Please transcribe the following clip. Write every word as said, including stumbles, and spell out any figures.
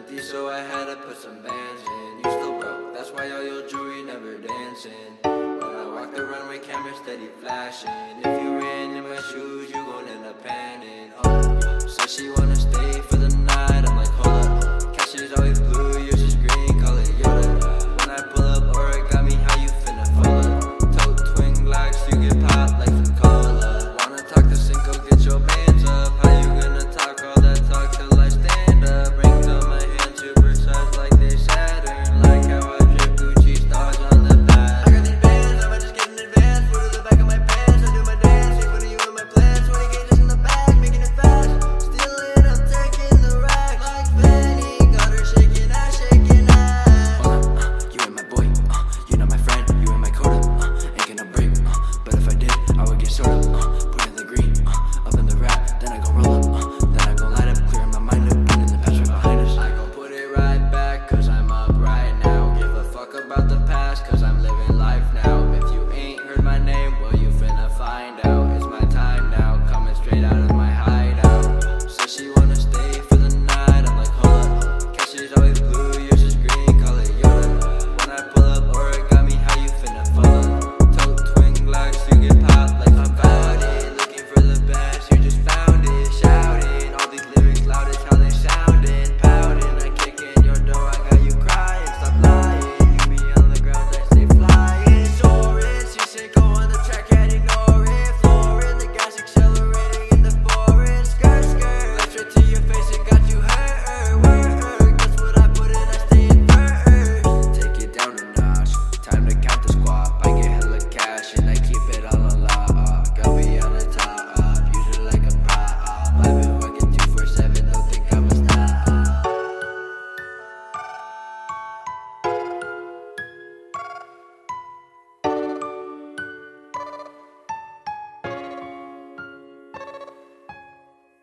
empty, so I had to put some bands in. You still broke, that's why all your jewelry never dancing. When I walk the runway, camera steady flashing. If you ran in my shoes, you gon' end up panning. Oh, so she want